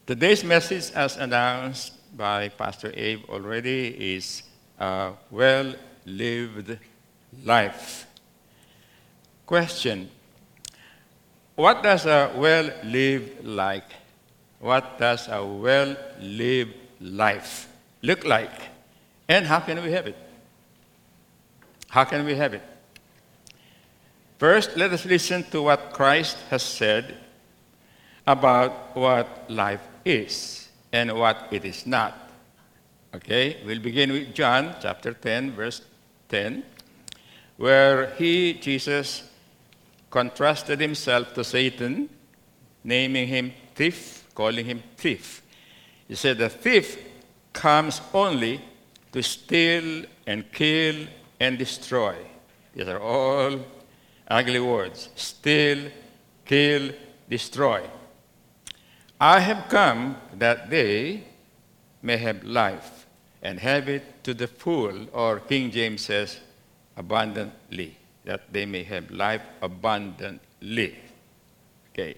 Today's message, as announced by Pastor Abe already, is a well-lived life. Question: what does a well-lived like? What does a well-lived life look like? And how can we have it? How can we have it? First, let us listen to what Christ has said about what life is and what it is not. Okay, we'll begin with John chapter 10, verse 10, where Jesus, contrasted himself to Satan, naming him thief, calling him thief. He said, the thief comes only to steal and kill and destroy. These are all ugly words. Steal, kill, destroy. I have come that they may have life and have it to the full, or King James says, abundantly, that they may have life abundantly. Okay.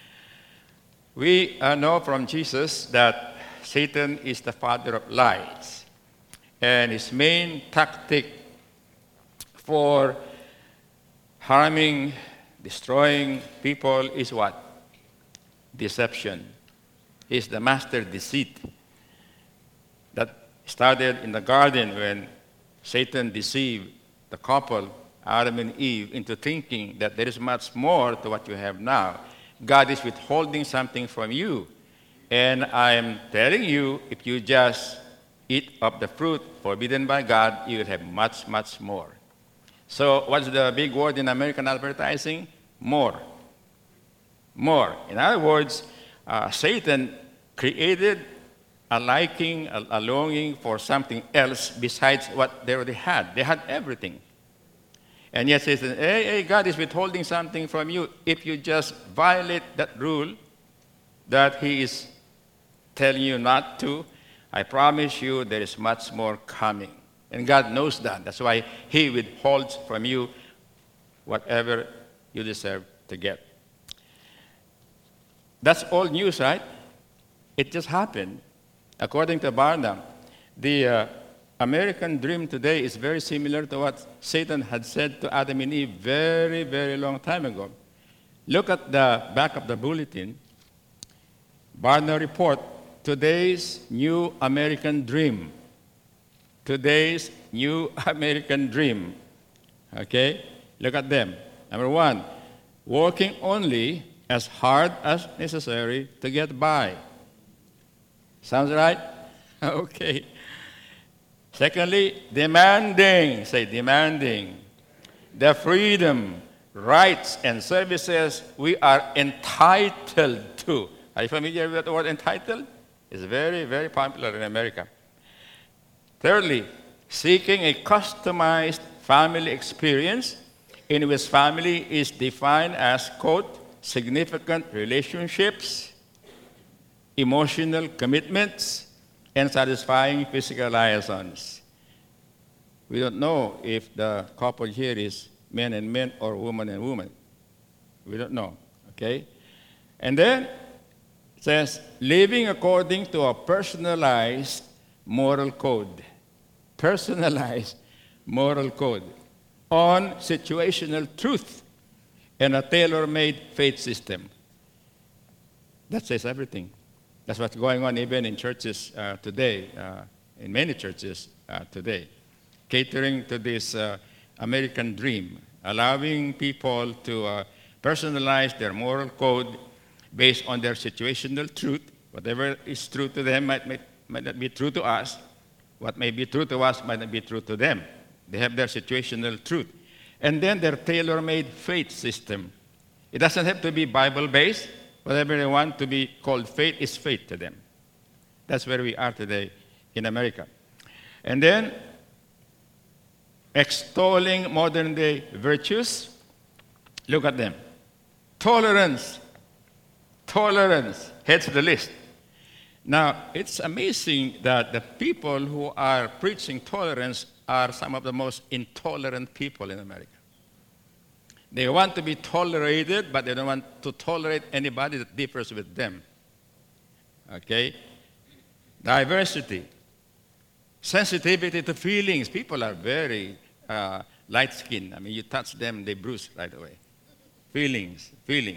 We know from Jesus that Satan is the father of lies, and his main tactic for harming, destroying people is what? Deception. He's the master deceit that started in the garden when Satan deceived the couple, Adam and Eve, into thinking that there is much more to what you have now. God is withholding something from you. And I am telling you, if you just eat of the fruit forbidden by God, you will have much, much more. So what's the big word in American advertising? More. More. In other words, Satan created a liking, a longing for something else besides what they already had. They had everything. And yet Satan, hey, God is withholding something from you. If you just violate that rule that he is telling you not to, I promise you there is much more coming. And God knows that. That's why he withholds from you whatever you deserve to get. That's old news, right? It just happened. According to Barnum, the American dream today is very similar to what Satan had said to Adam and Eve very, very long time ago. Look at the back of the bulletin. Barnum report, today's new American dream. Today's new American dream. Okay? Look at them. Number one, working only as hard as necessary to get by. Sounds right? Okay. Secondly, demanding, say demanding, the freedom, rights, and services we are entitled to. Are you familiar with the word entitled? It's very, very popular in America. Thirdly, seeking a customized family experience in which family is defined as, quote, significant relationships, emotional commitments, and satisfying physical liaisons. We don't know if the couple here is men and men or woman and woman. We don't know, okay? And then it says, living according to a personalized moral code. Personalized moral code on situational truth and a tailor-made faith system. That says everything. That's what's going on even in churches today, in many churches today. Catering to this American dream, allowing people to personalize their moral code based on their situational truth. Whatever is true to them might not be true to us. What may be true to us might not be true to them. They have their situational truth. And then their tailor-made faith system. It doesn't have to be Bible-based. Whatever they want to be called faith is faith to them. That's where we are today in America. And then, extolling modern-day virtues. Look at them. Tolerance. Tolerance heads the list. Now, it's amazing that the people who are preaching tolerance are some of the most intolerant people in America. They want to be tolerated, but they don't want to tolerate anybody that differs with them. Okay? Diversity. Sensitivity to feelings. People are very light-skinned. I mean, you touch them, they bruise right away. Feelings.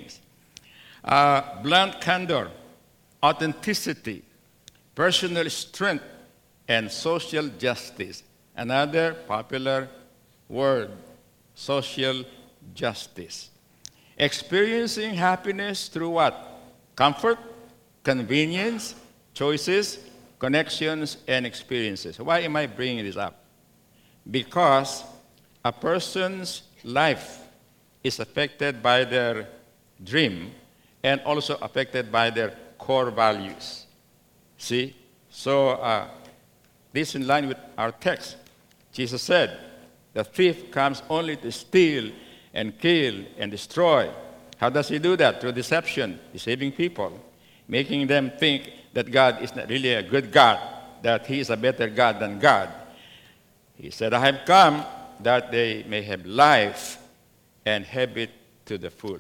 Blunt candor, authenticity, personal strength, and social justice. Another popular word, social justice. Experiencing happiness through what? Comfort, convenience, choices, connections, and experiences. Why am I bringing this up? Because a person's life is affected by their dream and also affected by their core values. See? So this is in line with our text. Jesus said, the thief comes only to steal and kill and destroy. How does he do that? Through deception, deceiving people, making them think that God is not really a good God, that he is a better God than God. He said, I have come that they may have life and have it to the full.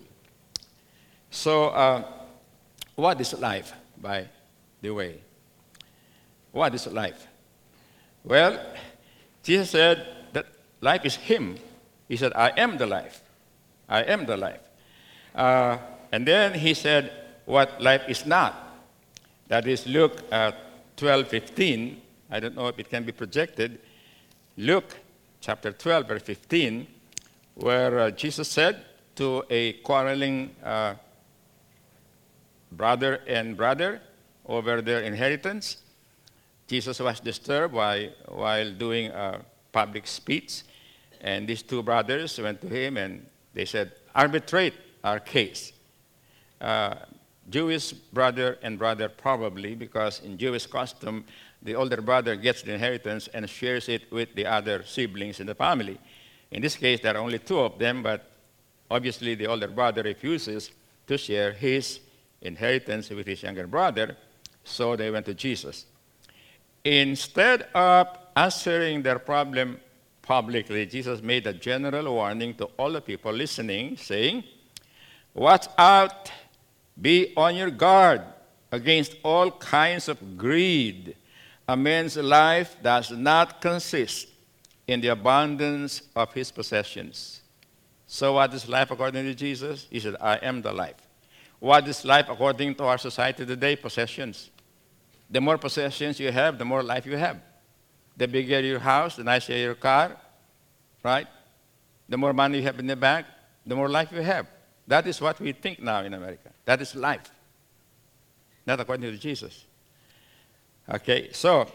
So, what is life, by the way? What is life? Well, Jesus said that life is him. He said, I am the life. I am the life. And then he said what life is not. That is Luke 12:15. I don't know if it can be projected. Luke chapter 12, verse 15, where Jesus said to a quarreling brother and brother over their inheritance. Jesus was disturbed while doing a public speech, and these two brothers went to him and they said, arbitrate our case. Jewish brother and brother probably, because in Jewish custom, the older brother gets the inheritance and shares it with the other siblings in the family. In this case, there are only two of them, but obviously the older brother refuses to share his inheritance with his younger brother, so they went to Jesus. Instead of answering their problem publicly, Jesus made a general warning to all the people listening, saying, watch out, be on your guard against all kinds of greed. A man's life does not consist in the abundance of his possessions. So what is life according to Jesus? He said, I am the life. What is life according to our society today? Possessions. The more possessions you have, the more life you have. The bigger your house, the nicer your car, right? The more money you have in the bank, the more life you have. That is what we think now in America. That is life. Not according to Jesus. Okay, so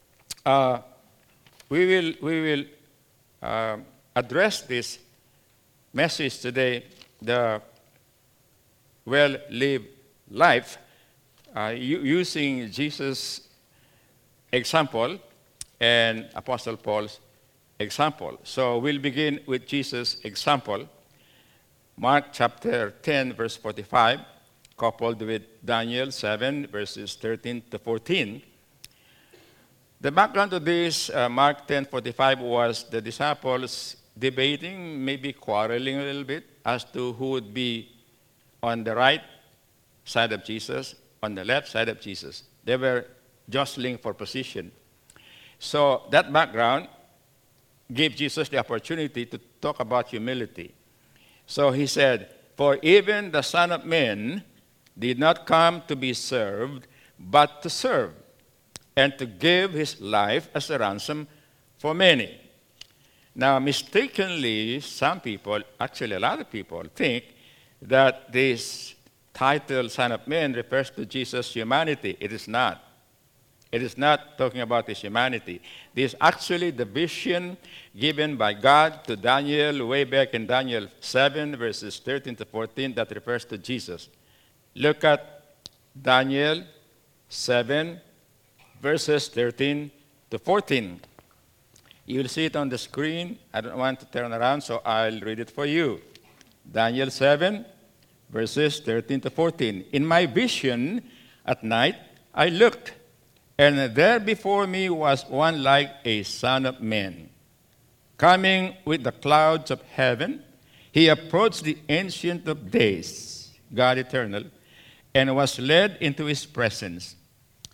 we will address this message today, the well-lived life, using Jesus' example and Apostle Paul's example. So we'll begin with Jesus' example. Mark chapter 10, verse 45, coupled with Daniel 7, verses 13 to 14. The background to this, Mark 10:45, was the disciples debating, maybe quarreling a little bit, as to who would be on the right side of Jesus, on the left side of Jesus. They were jostling for position. So that background gave Jesus the opportunity to talk about humility. So he said, for even the Son of Man did not come to be served, but to serve, and to give his life as a ransom for many. Now, mistakenly, some people, actually a lot of people, think that this title, Son of Man, refers to Jesus' humanity. It is not. It is not talking about his humanity. This is actually the vision given by God to Daniel way back in Daniel 7, verses 13 to 14, that refers to Jesus. Look at Daniel 7, verses 13 to 14. You'll see it on the screen. I don't want to turn around, so I'll read it for you. Daniel 7, verses 13 to 14. In my vision at night, I looked, and there before me was one like a son of man, coming with the clouds of heaven. He approached the Ancient of Days, God eternal, and was led into his presence.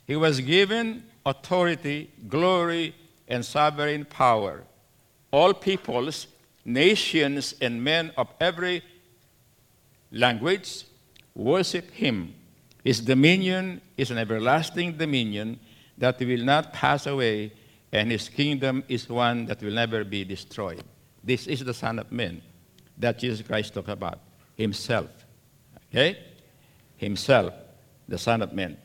He was given authority, glory, and sovereign power. All peoples, nations, and men of every language worship him. His dominion is an everlasting dominion that will not pass away, and his kingdom is one that will never be destroyed. This is the Son of Man that Jesus Christ talked about. Himself. Okay? Himself, the Son of Man.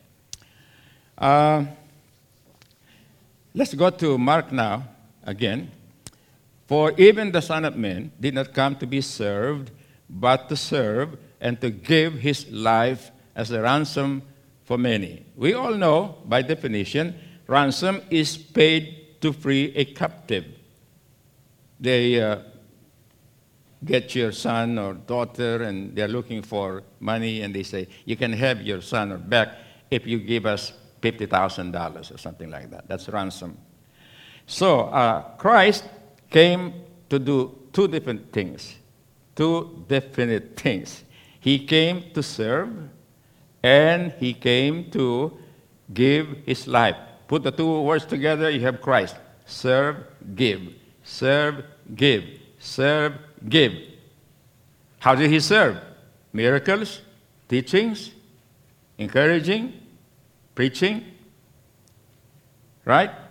Let's go to Mark now, again. For even the Son of Man did not come to be served, but to serve and to give his life as a ransom for many. We all know, by definition, ransom is paid to free a captive. They get your son or daughter, and they're looking for money, and they say, you can have your son or back if you give us $50,000 or something like that. That's ransom. So Christ came to do two different things. Two definite things. He came to serve, and he came to give his life. Put the two words together, you have Christ. Serve, give. Serve, give. Serve, give. How did he serve? Miracles, teachings, encouraging, preaching, right?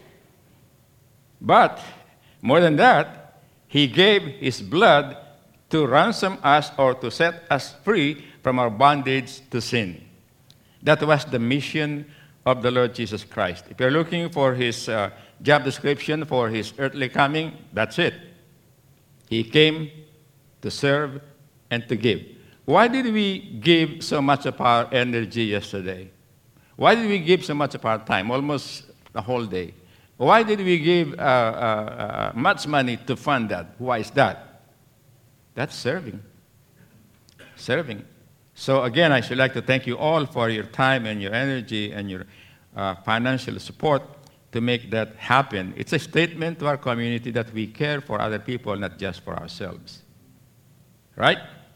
But more than that, he gave his blood to ransom us or to set us free from our bondage to sin. That was the mission of the Lord Jesus Christ. If you're looking for his job description for his earthly coming, that's it. He came to serve and to give. Why did we give so much of our energy yesterday? Why did we give so much of our time, almost the whole day? Why did we give much money to fund that? Why is that? That's serving. Serving. So again, I should like to thank you all for your time and your energy and your financial support to make that happen. It's a statement to our community that we care for other people, not just for ourselves. Right?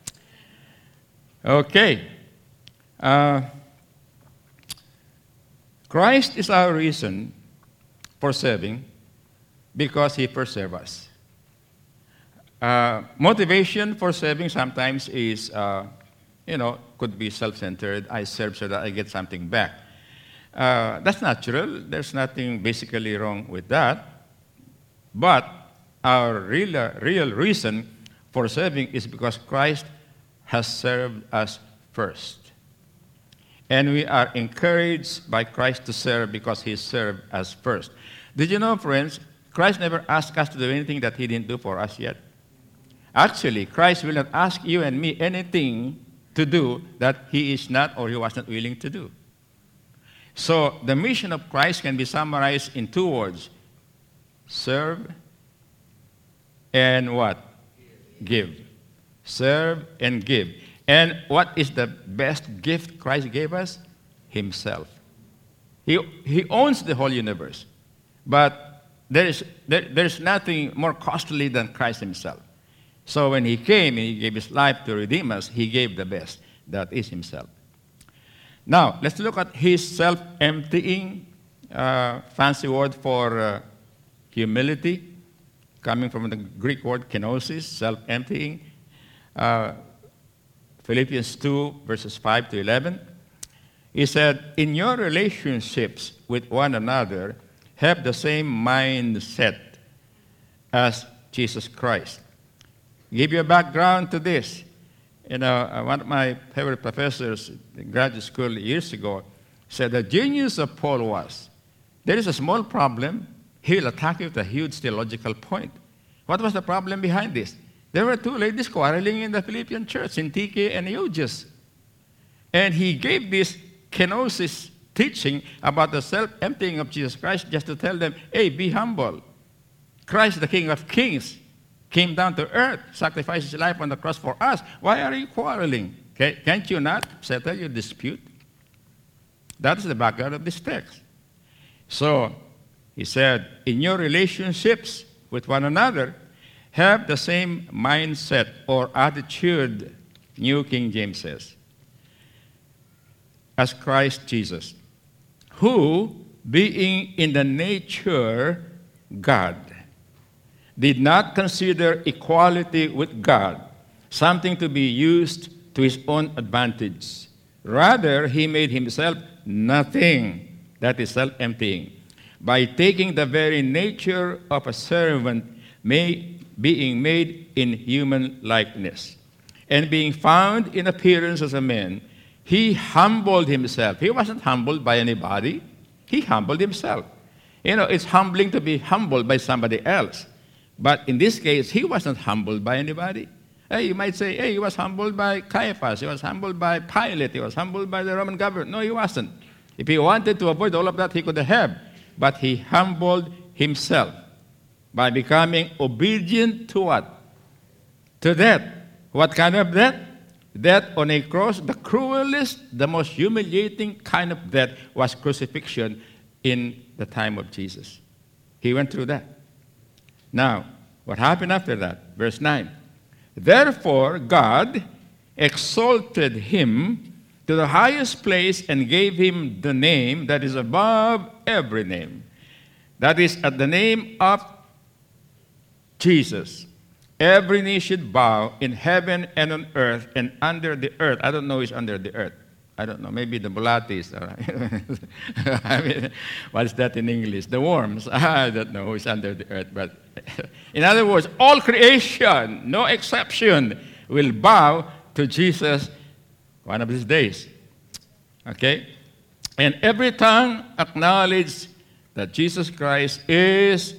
Okay. Christ is our reason for serving because he first served us. Motivation for serving sometimes is, could be self-centered. I serve so that I get something back. That's natural. There's nothing basically wrong with that. But our real reason for serving is because Christ has served us first. And we are encouraged by Christ to serve because he served us first. Did you know, friends, Christ never asked us to do anything that he didn't do for us yet. Actually, Christ will not ask you and me anything to do that he is not or he was not willing to do. So the mission of Christ can be summarized in two words. Serve and what? Give. Serve and give. And what is the best gift Christ gave us? Himself. He owns the whole universe. But there's nothing more costly than Christ himself. So when he came and he gave his life to redeem us, he gave the best. That is himself. Now, let's look at his self-emptying, fancy word for humility, coming from the Greek word kenosis, self-emptying. Philippians 2, verses 5 to 11. He said, in your relationships with one another, have the same mindset as Jesus Christ. Give you a background to this. One of my favorite professors in graduate school years ago said the genius of Paul was, there is a small problem, he will attack you with a huge theological point. What was the problem behind this? There were two ladies quarreling in the Philippian church, Syntyche and Euodias. And he gave this kenosis teaching about the self-emptying of Jesus Christ just to tell them, hey, be humble. Christ, the King of Kings, came down to earth, sacrificed his life on the cross for us. Why are you quarreling? Okay? Can't you not settle your dispute? That is the background of this text. So, he said, in your relationships with one another, have the same mindset or attitude, New King James says, as Christ Jesus, who, being in the nature God, did not consider equality with God something to be used to his own advantage. Rather, he made himself nothing, that is self-emptying, by taking the very nature of a servant, being made in human likeness. And being found in appearance as a man, he humbled himself. He wasn't humbled by anybody. He humbled himself. You know, it's humbling to be humbled by somebody else. But in this case, he wasn't humbled by anybody. Hey, you might say, hey, he was humbled by Caiaphas. He was humbled by Pilate. He was humbled by the Roman government. No, he wasn't. If he wanted to avoid all of that, he could have. But he humbled himself by becoming obedient to what? To death. What kind of death? Death on a cross. The cruelest, the most humiliating kind of death was crucifixion in the time of Jesus. He went through that. Now, what happened after that? Verse 9. Therefore, God exalted him to the highest place and gave him the name that is above every name. That is, at the name of Jesus, every knee should bow in heaven and on earth and under the earth. I don't know who's under the earth. I don't know. Maybe the Bulatis. I mean, what's that in English? The worms. I don't know who's under the earth. But in other words, all creation, no exception, will bow to Jesus one of these days. Okay? And every tongue acknowledge that Jesus Christ is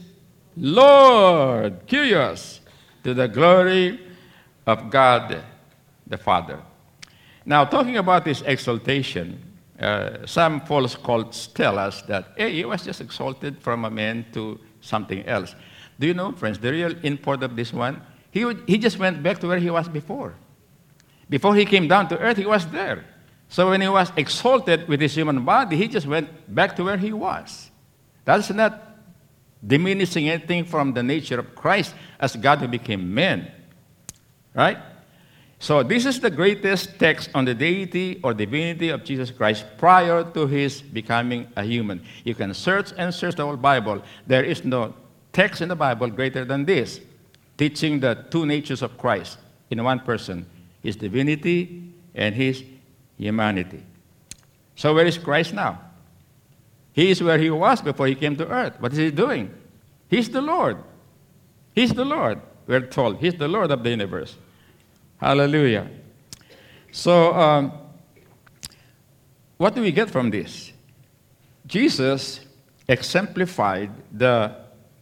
Lord. Curious. To the glory of God the Father. Now, talking about this exaltation, some false cults tell us that, hey, he was just exalted from a man to something else. Do you know, friends, the real import of this one? He just went back to where he was before. Before he came down to earth, he was there. So when he was exalted with his human body, he just went back to where he was. That's not diminishing anything from the nature of Christ as God who became man. Right? So this is the greatest text on the deity or divinity of Jesus Christ prior to his becoming a human. You can search and search the whole Bible. There is no text in the Bible greater than this, teaching the two natures of Christ in one person, his divinity and his humanity. So where is Christ now? He is where he was before he came to earth. What is he doing? He's the Lord. He's the Lord, we're told. He's the Lord of the universe. Hallelujah. So, what do we get from this? Jesus exemplified the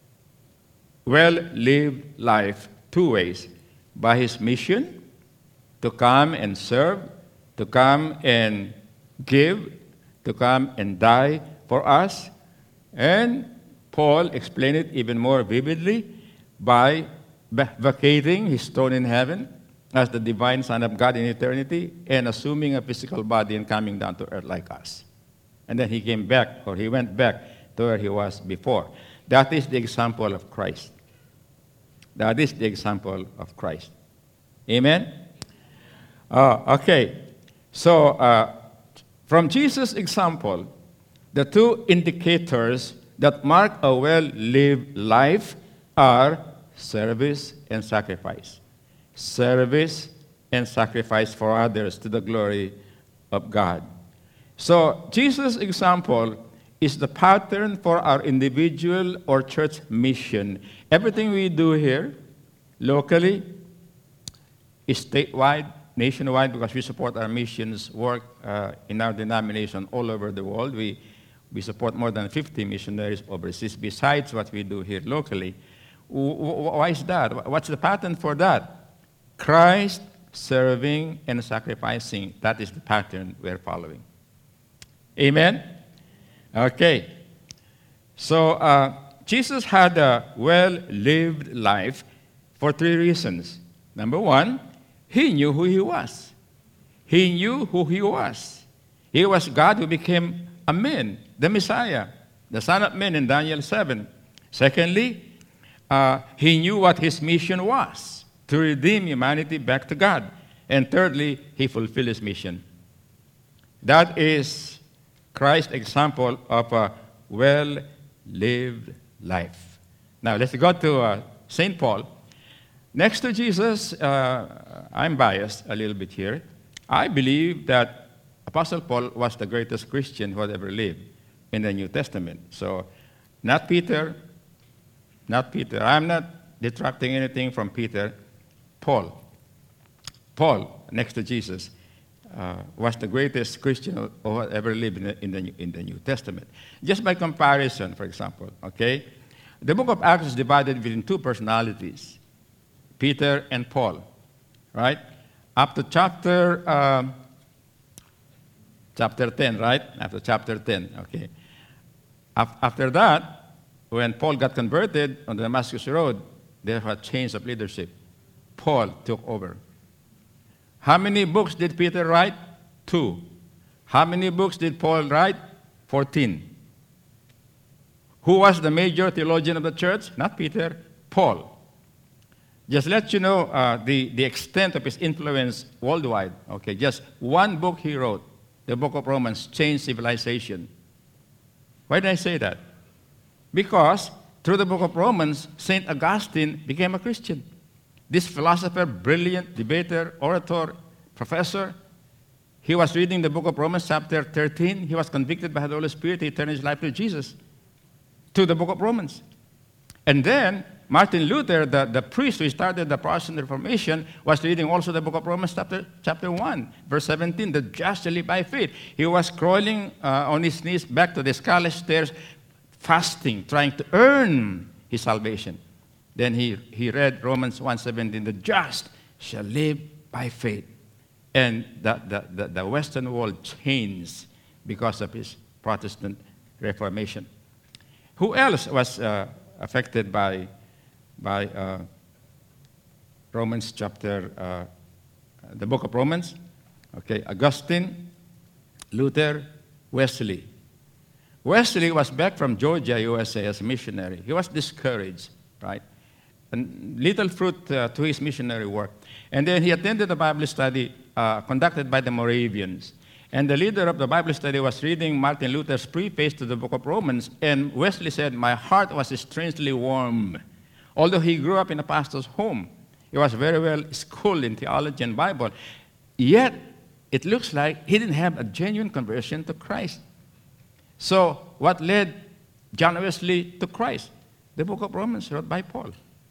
well-lived life two ways. By his mission, to come and serve, to come and give, to come and die for us. And Paul explained it even more vividly by vacating his throne in heaven as the divine Son of God in eternity and assuming a physical body and coming down to earth like us. And then he came back, or he went back to where he was before. That is the example of Christ. That is the example of Christ. Amen? Okay. So, from Jesus' example, the two indicators that mark a well-lived life are service and sacrifice. Service and sacrifice for others to the glory of God. So, Jesus' example is the pattern for our individual or church mission. Everything we do here, locally, statewide, nationwide, because we support our missions work in our denomination all over the world. We support more than 50 missionaries overseas, besides what we do here locally. Why is that? What's the pattern for that? Christ serving and sacrificing. That is the pattern we're following. Amen? Okay. So, Jesus had a well-lived life for three reasons. Number one, he knew who he was. He knew who he was. He was God who became a man, the Messiah, the Son of Man in Daniel 7. Secondly, he knew what his mission was, to redeem humanity back to God. And thirdly, he fulfilled his mission. That is Christ's example of a well-lived life. Now, let's go to St. Paul. Next to Jesus, I'm biased a little bit here. I believe that Apostle Paul was the greatest Christian who had ever lived in the New Testament. So, not Peter. I'm not detracting anything from Peter. Paul, next to Jesus, was the greatest Christian who had ever lived in the New Testament. Just by comparison, for example, okay? The book of Acts is divided between two personalities, Peter and Paul, right? Up to chapter 10, right? After chapter 10, okay. After that, when Paul got converted on the Damascus Road, there was a change of leadership. Paul took over. How many books did Peter write? 2. How many books did Paul write? 14. Who was the major theologian of the church? Not Peter, Paul. Just let you know the extent of his influence worldwide. Okay, just one book he wrote, the book of Romans, changed civilization. Why did I say that? Because through the book of Romans, St. Augustine became a Christian. This philosopher, brilliant debater, orator, professor, he was reading the book of Romans, chapter 13. He was convicted by the Holy Spirit. He turned his life to Jesus, to the book of Romans. And then Martin Luther, the priest who started the Protestant Reformation, was reading also the book of Romans, chapter 1, verse 17, the just shall live by faith. He was crawling on his knees back to the scarlet stairs, fasting, trying to earn his salvation. Then he read Romans 1:17, the just shall live by faith. And the Western world changed because of his Protestant Reformation. Who else was affected by Romans chapter, the book of Romans? Okay, Augustine, Luther, Wesley. Wesley was back from Georgia, USA as a missionary. He was discouraged, right? And little fruit to his missionary work. And then he attended a Bible study conducted by the Moravians. And the leader of the Bible study was reading Martin Luther's preface to the book of Romans. And Wesley said, my heart was strangely warm. Although he grew up in a pastor's home, he was very well schooled in theology and Bible. Yet, it looks like he didn't have a genuine conversion to Christ. So, what led John Wesley to Christ? The book of Romans wrote by Paul.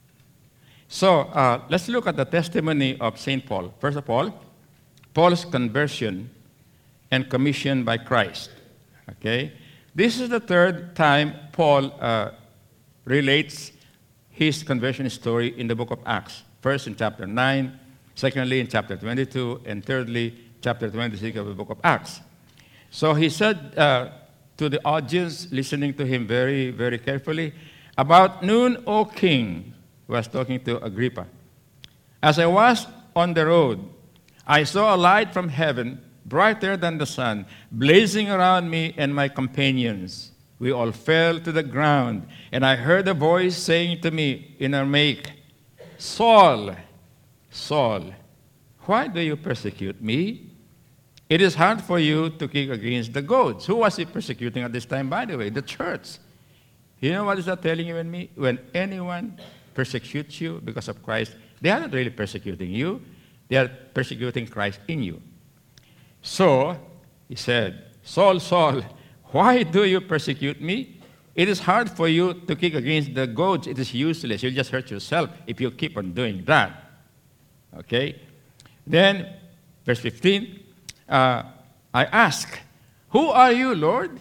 So, let's look at the testimony of St. Paul. First of all, Paul's conversion and commission by Christ. Okay? This is the third time Paul relates his conversion story in the book of Acts. First in chapter 9, secondly in chapter 22, and thirdly, chapter 26 of the book of Acts. So he said to the audience, listening to him very, very carefully, about noon, O king, he was talking to Agrippa. As I was on the road, I saw a light from heaven, brighter than the sun, blazing around me and my companions. We all fell to the ground, and I heard a voice saying to me in Aramaic, Saul, Saul, why do you persecute me? It is hard for you to kick against the goads. Who was he persecuting at this time, by the way? The church. You know what is that telling you and me? When anyone persecutes you because of Christ, they are not really persecuting you. They are persecuting Christ in you. So, he said, Saul, Saul, why do you persecute me? It is hard for you to kick against the goads. It is useless. You'll just hurt yourself if you keep on doing that. Okay? Then, verse 15, I ask, who are you, Lord?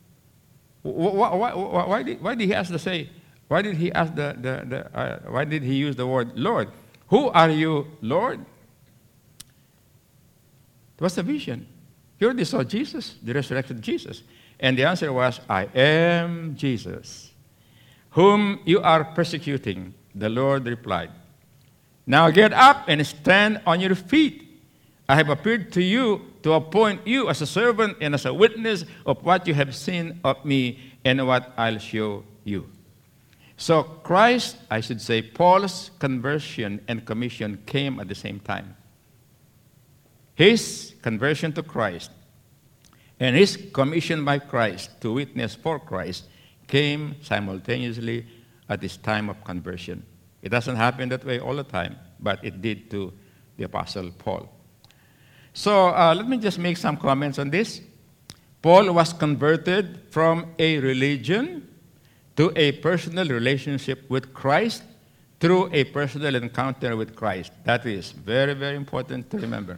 Why did he ask the say? Why did he ask why did he use the word Lord? Who are you, Lord? It was a vision. You already saw Jesus, the resurrected Jesus. And the answer was, I am Jesus, whom you are persecuting. The Lord replied, now get up and stand on your feet. I have appeared to you to appoint you as a servant and as a witness of what you have seen of me and what I'll show you. So Christ, I should say, Paul's conversion and commission came at the same time. His conversion to Christ and his commission by Christ to witness for Christ came simultaneously at his time of conversion. It doesn't happen that way all the time, but it did to the Apostle Paul. So let me just make some comments on this. Paul was converted from a religion to a personal relationship with Christ through a personal encounter with Christ. That is very, very important to remember.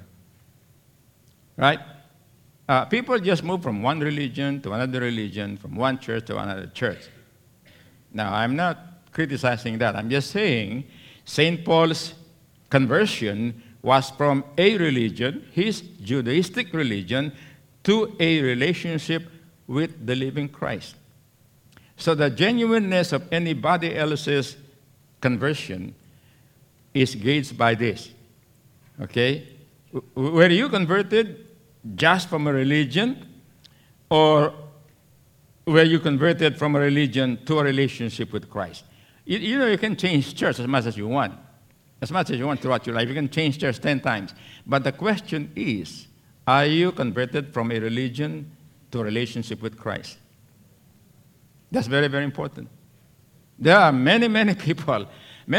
Right? People just move from one religion to another religion, from one church to another church. Now, I'm not criticizing that. I'm just saying St. Paul's conversion was from a religion, his Judaistic religion, to a relationship with the living Christ. So the genuineness of anybody else's conversion is gauged by this. Okay? Were you converted just from a religion, or were you converted from a religion to a relationship with Christ? You know, you can change church as much as you want. As much as you want throughout your life. You can change church 10 times. But the question is, are you converted from a religion to a relationship with Christ? That's very, very important. There are many, many people,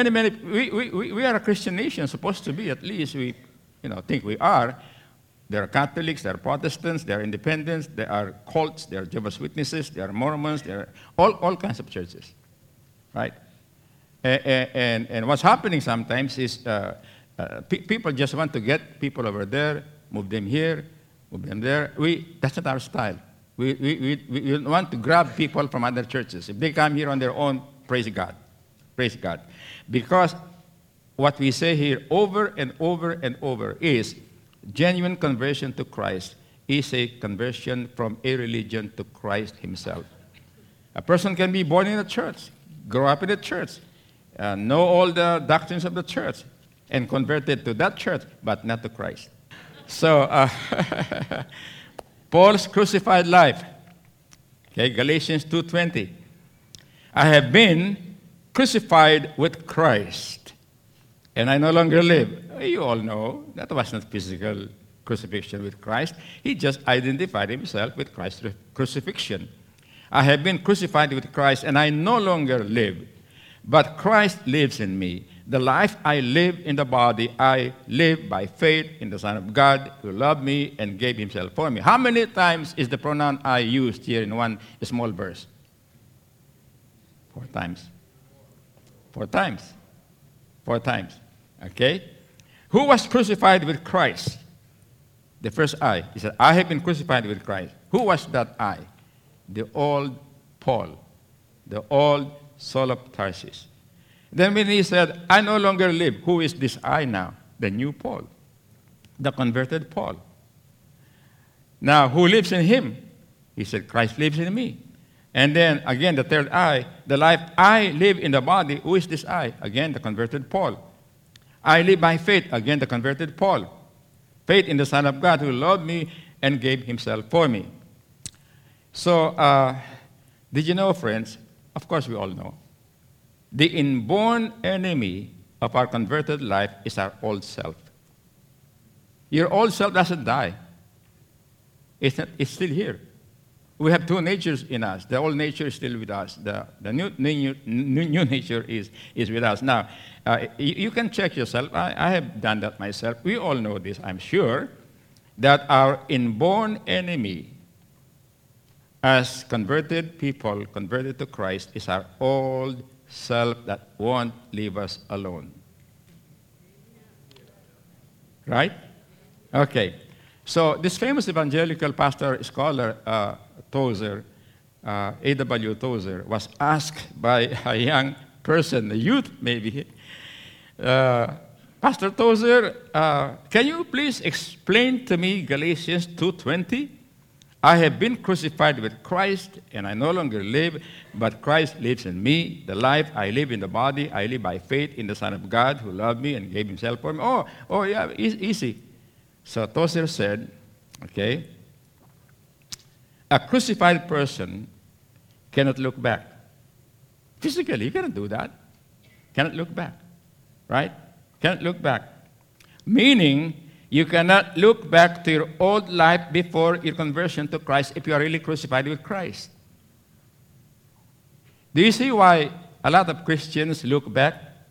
we are a Christian nation, supposed to be, at least we think we are. There are Catholics, there are Protestants, there are Independents, there are cults, there are Jehovah's Witnesses, there are Mormons, there are all kinds of churches, right? And what's happening sometimes is people just want to get people over there, move them here, move them there. That's not our style. We want to grab people from other churches. If they come here on their own, praise God. Praise God. Because what we say here over and over and over is genuine conversion to Christ is a conversion from a religion to Christ himself. A person can be born in a church, grow up in a church, know all the doctrines of the church, and converted to that church, but not to Christ. So, Paul's crucified life. Okay, Galatians 2:20. I have been crucified with Christ, and I no longer live. You all know that was not physical crucifixion with Christ. He just identified himself with Christ's crucifixion. I have been crucified with Christ, and I no longer live, but Christ lives in me. The life I live in the body, I live by faith in the Son of God who loved me and gave himself for me. How many times is the pronoun I used here in one small verse? 4 times. 4 times. 4 times. Okay? Who was crucified with Christ? The first I. He said, I have been crucified with Christ. Who was that I? The old Paul. The old Saul of Tarsus. Then when he said, I no longer live, who is this I now? The new Paul, the converted Paul. Now, who lives in him? He said, Christ lives in me. And then, again, the third I, the life I live in the body, who is this I? Again, the converted Paul. I live by faith, again, the converted Paul. Faith in the Son of God who loved me and gave himself for me. So, did you know, friends? Of course, we all know. The inborn enemy of our converted life is our old self. Your old self doesn't die. It's still here. We have 2 natures in us. The old nature is still with us. The new nature is with us. Now, you can check yourself. I have done that myself. We all know this, I'm sure, that our inborn enemy as converted people, converted to Christ, is our old self that won't leave us alone. Right? Okay. So this famous evangelical pastor scholar, Tozer, A.W. Tozer, was asked by a young person, a youth maybe, Pastor Tozer, can you please explain to me Galatians 2:20? I have been crucified with Christ, and I no longer live, but Christ lives in me. The life I live in the body, I live by faith in the Son of God who loved me and gave himself for me. Oh yeah, easy. So Tozer said, okay, a crucified person cannot look back. Physically, you cannot do that. Cannot look back, right? Cannot look back. Meaning, You cannot look back to your old life before your conversion to Christ if you are really crucified with Christ. Do you see why a lot of Christians look back?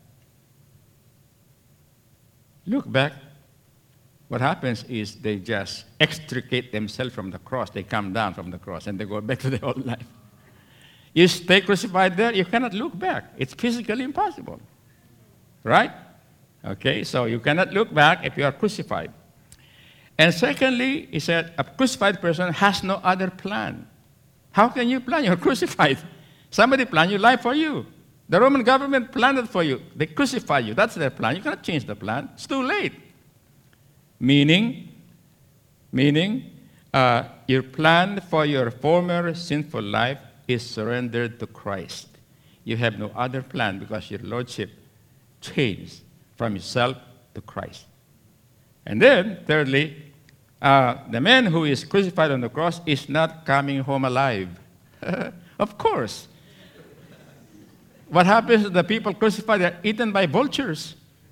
Look back. What happens is they just extricate themselves from the cross. They come down from the cross and they go back to their old life. You stay crucified there, you cannot look back. It's physically impossible. Right? Okay, so you cannot look back if you are crucified. And secondly, he said, a crucified person has no other plan. How can you plan? You're crucified. Somebody planned your life for you. The Roman government planned it for you. They crucify you. That's their plan. You cannot change the plan. It's too late. Meaning, your plan for your former sinful life is surrendered to Christ. You have no other plan because your lordship changed from yourself to Christ. And then, thirdly, the man who is crucified on the cross is not coming home alive. Of course. What happens to the people crucified? They're eaten by vultures.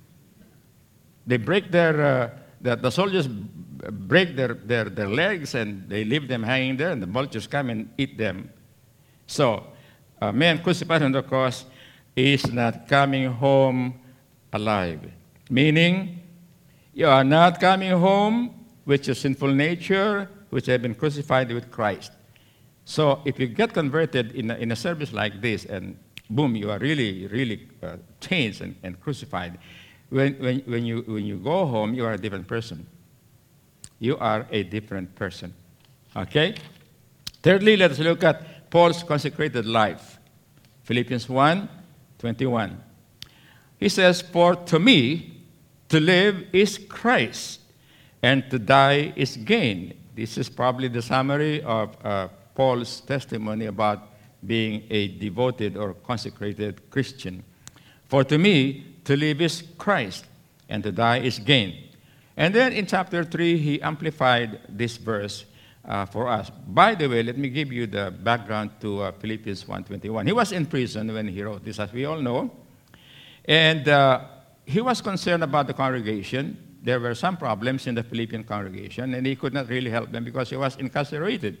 They break the soldiers break their legs and they leave them hanging there, and the vultures come and eat them. So, a man crucified on the cross is not coming home alive. Meaning, you are not coming home with your sinful nature, which have been crucified with Christ. So, if you get converted in a service like this, and boom, you are really changed and crucified. When you go home, you are a different person. You are a different person. Okay? Thirdly, let us look at Paul's consecrated life. Philippians 1:21. He says, "For to me, to live is Christ, and to die is gain." This is probably the summary of Paul's testimony about being a devoted or consecrated Christian. "For to me, to live is Christ, and to die is gain." And then in chapter 3, he amplified this verse for us. By the way, let me give you the background to Philippians 1:21. He was in prison when he wrote this, as we all know. And he was concerned about the congregation. There were some problems in the Philippian congregation, and he could not really help them because he was incarcerated.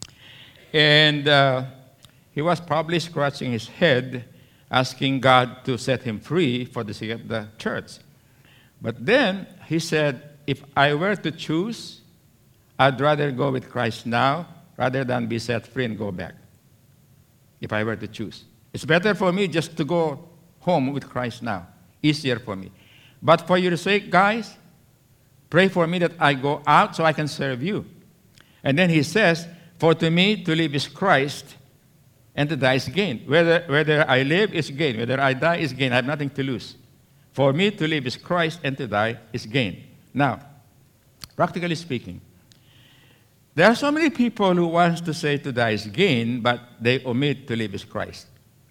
And he was probably scratching his head, asking God to set him free for the sake of the church. But then he said, if I were to choose, I'd rather go with Christ now rather than be set free and go back. If I were to choose. It's better for me just to go home with Christ now. Easier for me. But for your sake, guys, pray for me that I go out so I can serve you. And then he says, for to me to live is Christ, and to die is gain. Whether I live is gain. Whether I die is gain. I have nothing to lose. For me to live is Christ, and to die is gain. Now, practically speaking, there are so many people who want to say to die is gain, but they omit to live is Christ.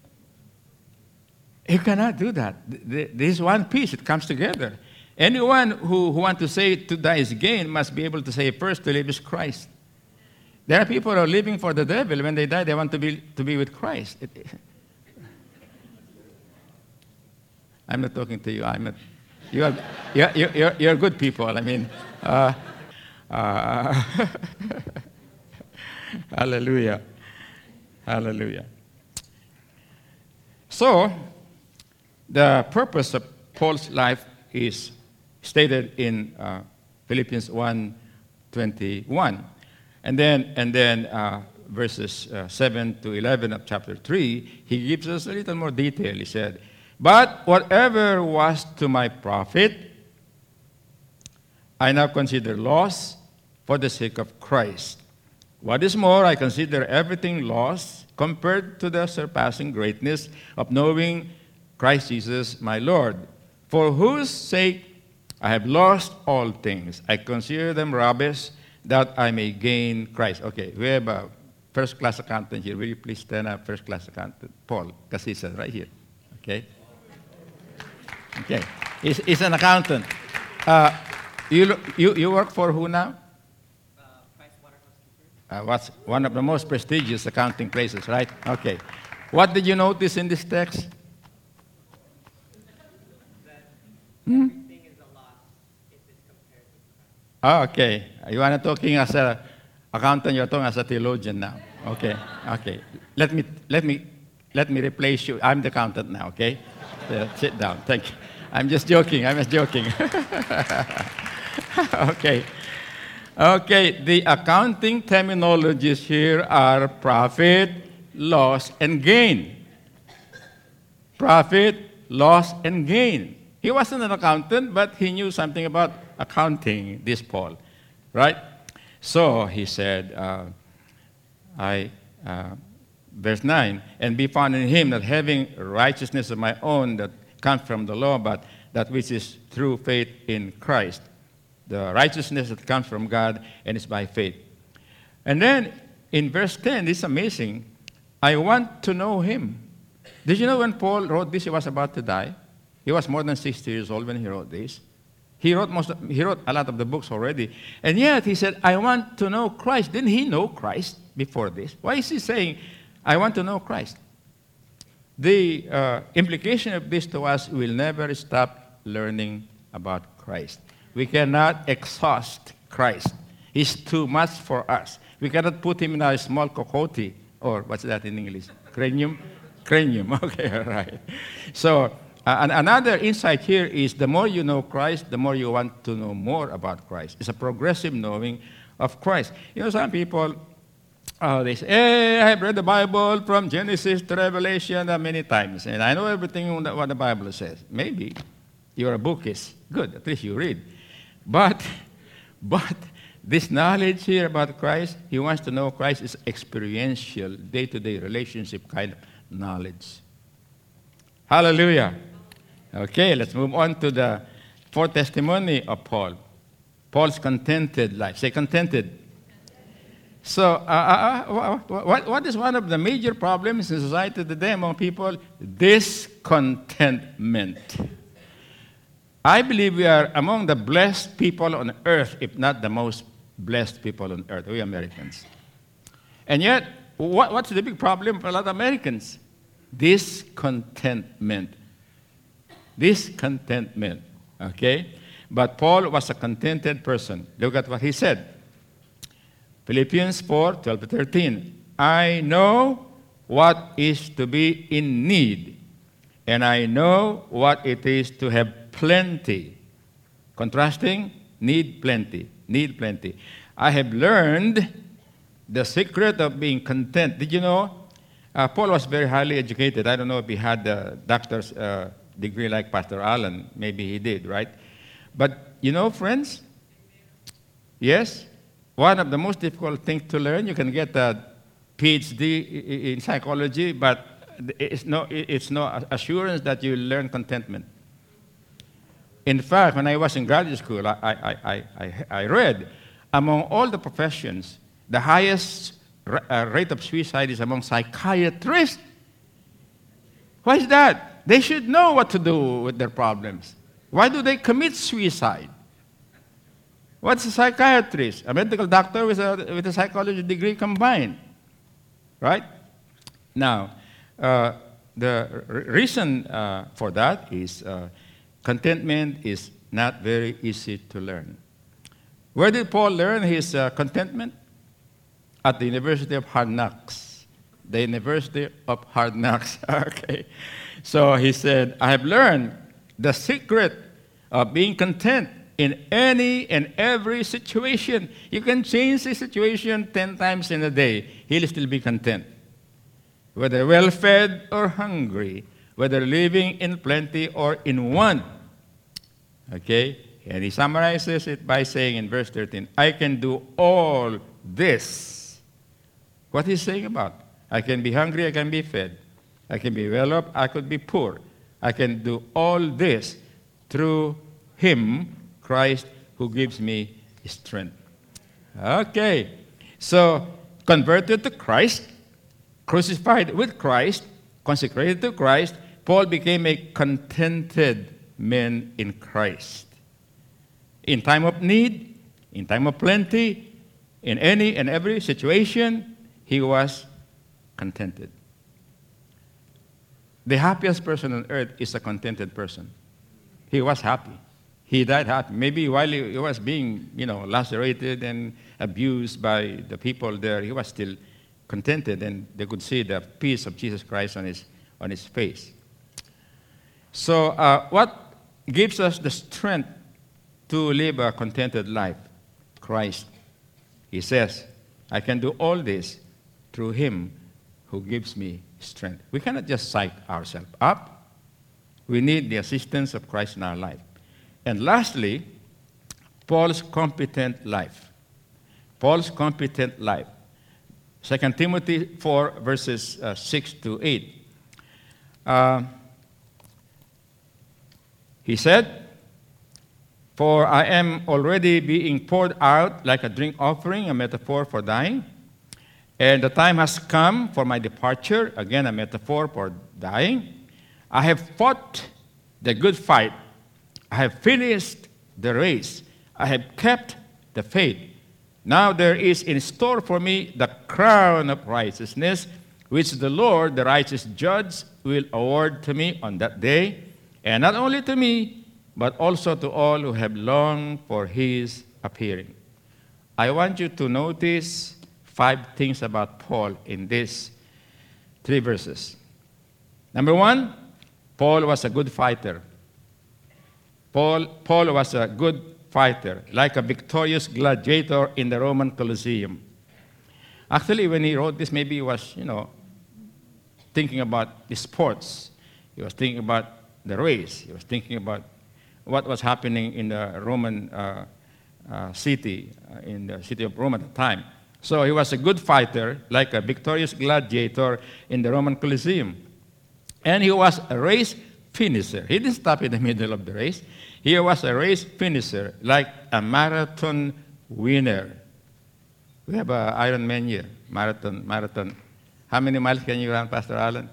You cannot do that. This is one piece. It comes together. Anyone who wants to say to die is gain must be able to say first to live is Christ. There are people who are living for the devil. When they die, they want to be with Christ. I'm not talking to you. I'm not. You're good people. I mean, hallelujah, hallelujah. So, the purpose of Paul's life is stated in Philippians 1:21. And then verses 7 to 11 of chapter 3, he gives us a little more detail. He said, but whatever was to my profit, I now consider loss for the sake of Christ. What is more, I consider everything loss compared to the surpassing greatness of knowing Christ Jesus my Lord, for whose sake I have lost all things. I consider them rubbish, that I may gain Christ. Okay, we have a first-class accountant here. Will you please stand up, first-class accountant? Paul Casisa, right here. Okay? Okay. He's an accountant. You work for who now? What's one of the most prestigious accounting places, right? Okay. What did you notice in this text? That everything is a loss if it's compared to Christ. Oh, okay. You are not talking as a accountant, you're talking as a theologian now. Okay, okay. Let me replace you. I'm the accountant now, okay? Sit down. Thank you. I'm just joking. Okay. Okay, the accounting terminologies here are profit, loss, and gain. Profit, loss, and gain. He wasn't an accountant, but he knew something about accounting, this Paul, right? So he said, verse 9, and be found in him, not having righteousness of my own that comes from the law, but that which is through faith in Christ. The righteousness that comes from God and is by faith. And then in verse 10, this is amazing. I want to know him. Did you know when Paul wrote this, he was about to die? He was more than 60 years old when he wrote this. He wrote a lot of the books already. And yet he said, I want to know Christ. Didn't he know Christ before this? Why is he saying, I want to know Christ? The implication of this to us, we will never stop learning about Christ. We cannot exhaust Christ. He's too much for us. We cannot put him in a small cocotte, or what's that in English? Cranium? Cranium, okay, all right. So another insight here is the more you know Christ, the more you want to know more about Christ. It's a progressive knowing of Christ. You know, some people, they say, hey, I have read the Bible from Genesis to Revelation many times, and I know everything what the Bible says. Maybe you're a bookist. Good, at least you read. But this knowledge here about Christ, he wants to know Christ is experiential, day-to-day relationship kind of knowledge. Hallelujah. Okay, let's move on to the fourth testimony of Paul. Paul's contented life. Say contented. So what is one of the major problems in society today among people? Discontentment. I believe we are among the blessed people on earth, if not the most blessed people on earth, we Americans. And yet, what's the big problem for a lot of Americans? Discontentment. Discontentment, okay? But Paul was a contented person. Look at what he said. Philippians 4:12-13. I know what is to be in need, and I know what it is to have plenty. Contrasting, need plenty. Need plenty. I have learned the secret of being content. Did you know? Paul was very highly educated. I don't know if he had a doctor's degree like Pastor Allen. Maybe he did, right? But you know, friends, yes, one of the most difficult things to learn, you can get a PhD in psychology, but it's no assurance that you learn contentment. In fact, when I was in graduate school, I read among all the professions, the highest rate of suicide is among psychiatrists. Why is that? They should know what to do with their problems. Why do they commit suicide? What's a psychiatrist? A medical doctor with a psychology degree combined, right? Now, the reason for that is contentment is not very easy to learn. Where did Paul learn his contentment? At the University of Hard Knocks. The University of Hard Knocks. Okay. So he said, I have learned the secret of being content in any and every situation. You can change the situation 10 times in a day. He'll still be content. Whether well-fed or hungry, whether living in plenty or in want. Okay? And he summarizes it by saying in verse 13, I can do all this. What he's saying about? I can be hungry, I can be fed. I can be well off, I could be poor. I can do all this through him, Christ, who gives me strength. Okay. So, converted to Christ, crucified with Christ, consecrated to Christ, Paul became a contented man in Christ. In time of need, in time of plenty, in any and every situation, he was contented. The happiest person on earth is a contented person. He was happy. He died happy. Maybe while he was being, lacerated and abused by the people there, he was still contented, and they could see the peace of Jesus Christ on his face. So what gives us the strength to live a contented life? Christ. He says, I can do all this through him who gives me strength. We cannot just psych ourselves up. We need the assistance of Christ in our life. And lastly, Paul's competent life. Paul's competent life. 2 Timothy 4, verses 6 to 8. He said, for I am already being poured out like a drink offering, a metaphor for dying. And the time has come for my departure, again a metaphor for dying. I have fought the good fight. I have finished the race. I have kept the faith. Now there is in store for me the crown of righteousness, which the Lord, the righteous judge, will award to me on that day, and not only to me, but also to all who have longed for his appearing. I want you to notice 5 things about Paul in these 3 verses. Number 1, Paul was a good fighter. Paul was a good fighter, like a victorious gladiator in the Roman Colosseum. Actually, when he wrote this, maybe he was, thinking about the sports. He was thinking about the race. He was thinking about what was happening in the Roman city, in the city of Rome at the time. So he was a good fighter, like a victorious gladiator in the Roman Colosseum. And he was a race finisher. He didn't stop in the middle of the race. He was a race finisher, like a marathon winner. We have an Ironman here, marathon. How many miles can you run, Pastor Alan?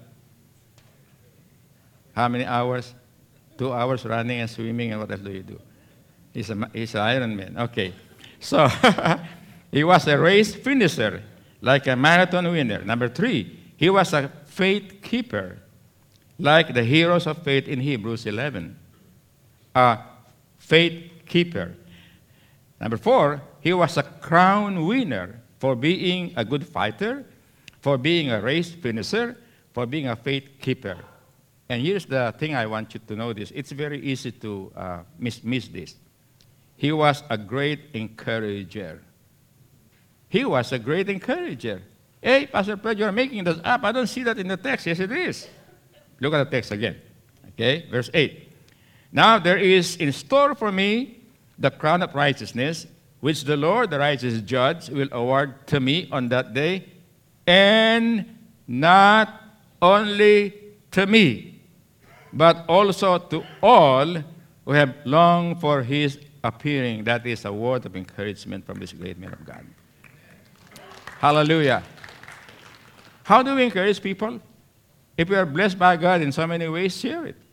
How many hours? 2 hours running and swimming, and what else do you do? He's an Ironman. Okay. So he was a race finisher, like a marathon winner. Number 3, he was a faith keeper, like the heroes of faith in Hebrews 11. A faith keeper. Number 4, he was a crown winner for being a good fighter, for being a race finisher, for being a faith keeper. And here's the thing I want you to notice. It's very easy to miss this. He was a great encourager. He was a great encourager. Hey, Pastor Fred, you're making this up. I don't see that in the text. Yes, it is. Look at the text again. Okay, verse 8. Now there is in store for me the crown of righteousness, which the Lord, the righteous judge, will award to me on that day, and not only to me, but also to all who have longed for his appearing. That is a word of encouragement from this great man of God. Hallelujah. How do we encourage people? If we are blessed by God in so many ways, share it.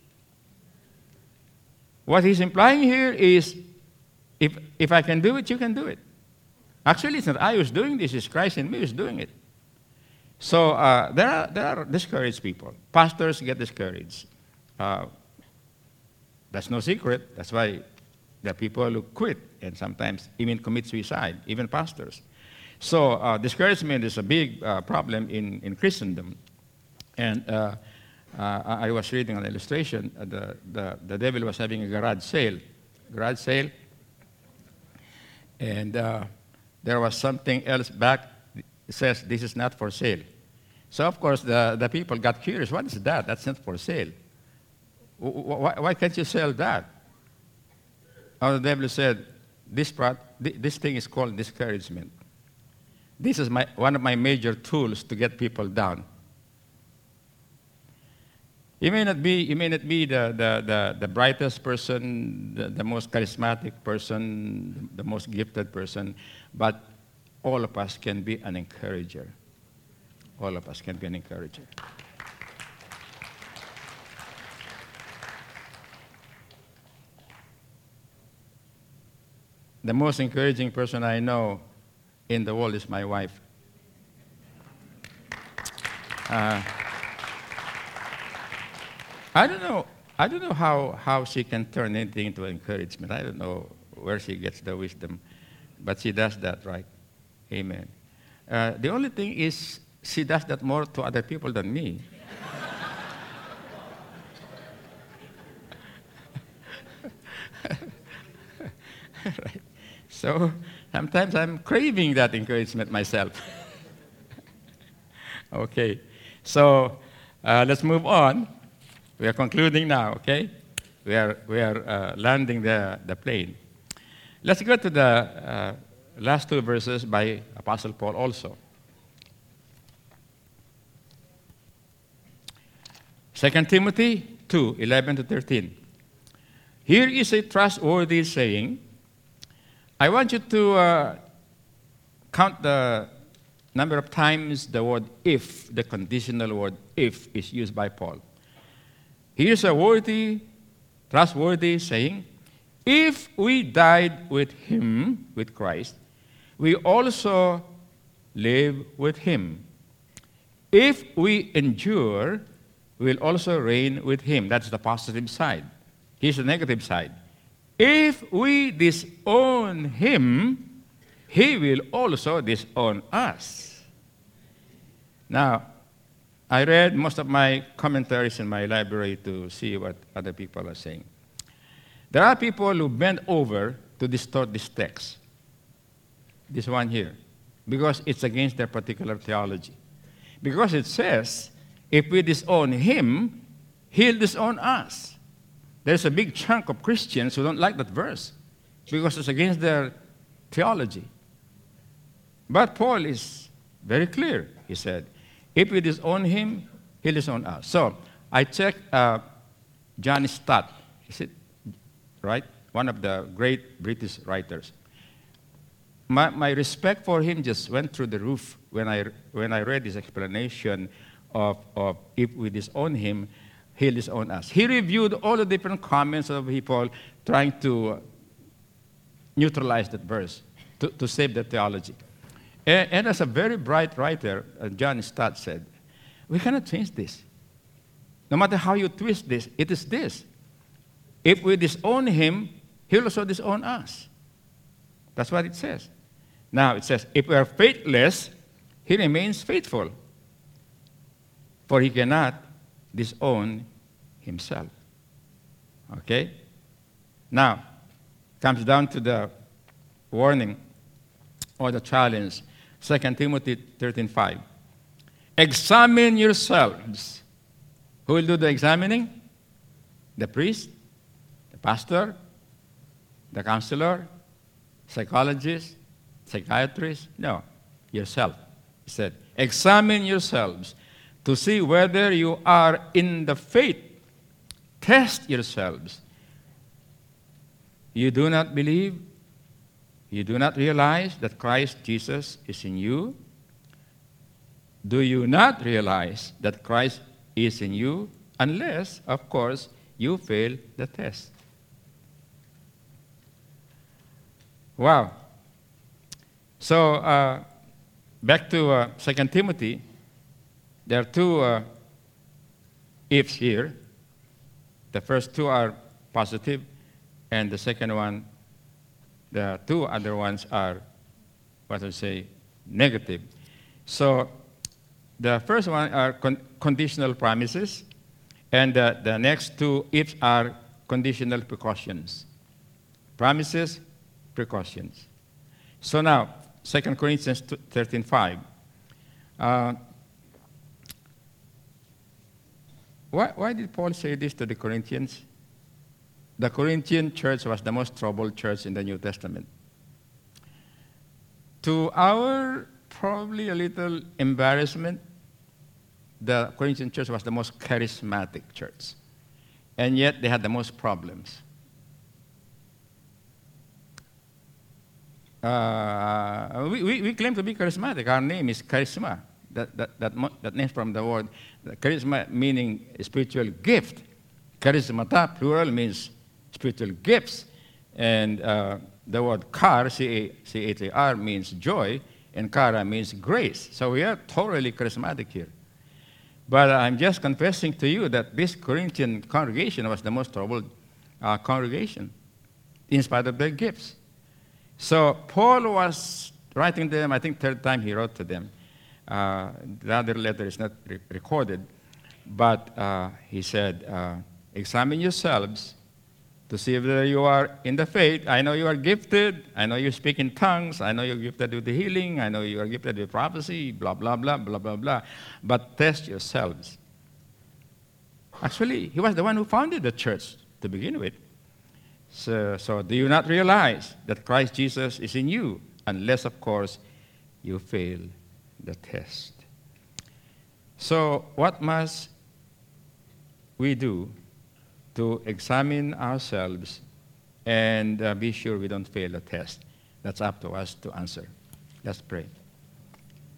What he's implying here is, if I can do it, you can do it. Actually, it's not I who's doing this, it's Christ in me who's doing it. So there are discouraged people. Pastors get discouraged. That's no secret. That's why there are people who quit and sometimes even commit suicide, even pastors. So discouragement is a big problem in Christendom. And I was reading an illustration. The devil was having a garage sale. And there was something else back. It says, this is not for sale. So, of course, the people got curious. What is that? That's not for sale. Why can't you sell that? Oh, the devil said, this thing is called discouragement. This is one of my major tools to get people down. You may not be the brightest person, the most charismatic person, the most gifted person, but all of us can be an encourager. All of us can be an encourager. The most encouraging person I know in the world is my wife. I don't know. I don't know how she can turn anything into encouragement. I don't know where she gets the wisdom, but she does that, right? Amen. The only thing is, she does that more to other people than me. Right. So sometimes I'm craving that encouragement myself. Okay. So let's move on. We are concluding now, okay? We are landing the plane. Let's go to the last two verses by Apostle Paul also. 2 Timothy 2, 11 to 13. Here is a trustworthy saying. I want you to count the number of times the word if, the conditional word if, is used by Paul. Here's a trustworthy saying. If we died with him, with Christ, we also live with him. If we endure, we'll also reign with him. That's the positive side. Here's the negative side. If we disown him, he will also disown us. Now, I read most of my commentaries in my library to see what other people are saying. There are people who bend over to distort this text, this one here, because it's against their particular theology. Because it says, if we disown him, he'll disown us. There's a big chunk of Christians who don't like that verse because it's against their theology. But Paul is very clear. He said, if we disown him, he'll disown us. So I checked John Stott. Is it right? One of the great British writers. My respect for him just went through the roof when I read his explanation of if we disown him, he'll disown us. He reviewed all the different comments of people trying to neutralize that verse, to save the theology. And as a very bright writer, John Stott said, we cannot change this. No matter how you twist this, it is this. If we disown him, he'll also disown us. That's what it says. Now it says, if we are faithless, he remains faithful. For he cannot disown himself. Okay? Now, comes down to the warning or the challenge. 2 Timothy 13:5. Examine yourselves. Who will do the examining? The priest, the pastor, the counselor, psychologist, psychiatrist? No, yourself. He said, examine yourselves to see whether you are in the faith. Test yourselves. You do not believe? You do not realize that Christ Jesus is in you? Do you not realize that Christ is in you? Unless, of course, you fail the test. Wow. So, back to 2 Timothy. There are two ifs here. The first two are positive, and the second one, the two other ones are, what I say, negative. So the first one are conditional promises, and the next two ifs are conditional precautions. Promises, precautions. So now, 2 Corinthians 13:5. Why did Paul say this to the Corinthians? The Corinthian church was the most troubled church in the New Testament. To our probably a little embarrassment, the Corinthian church was the most charismatic church. And yet they had the most problems. We claim to be charismatic. Our name is Charisma. That name from the word charisma, meaning spiritual gift. Charismata, plural, means spiritual gifts. And the word char, C-H-A-R, means joy, and chara means grace. So we are totally charismatic here. But I'm just confessing to you that this Corinthian congregation was the most troubled congregation, in spite of their gifts. So Paul was writing to them, I think third time he wrote to them. The other letter is not recorded, but he said, examine yourselves to see whether you are in the faith. I know you are gifted. I know you speak in tongues. I know you're gifted with the healing. I know you are gifted with prophecy, blah, blah, blah, blah, blah, blah. But test yourselves. Actually, he was the one who founded the church to begin with. So do you not realize that Christ Jesus is in you, unless, of course, you fail the test? So what must we do to examine ourselves and be sure we don't fail the test? That's up to us to answer. Let's pray.